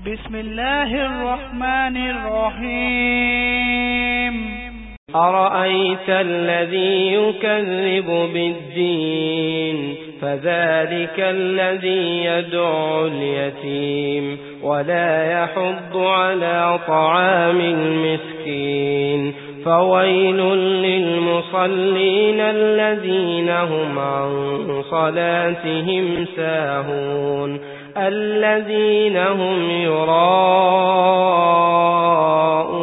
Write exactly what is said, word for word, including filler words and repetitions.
بسم الله الرحمن الرحيم أرأيت الذي يكذب بالدين فذلك الذي يدعو اليتيم ولا يحض على طعام المسكين فويل للمصلين الذين هم عن صلاتهم ساهون الذين هم يراءون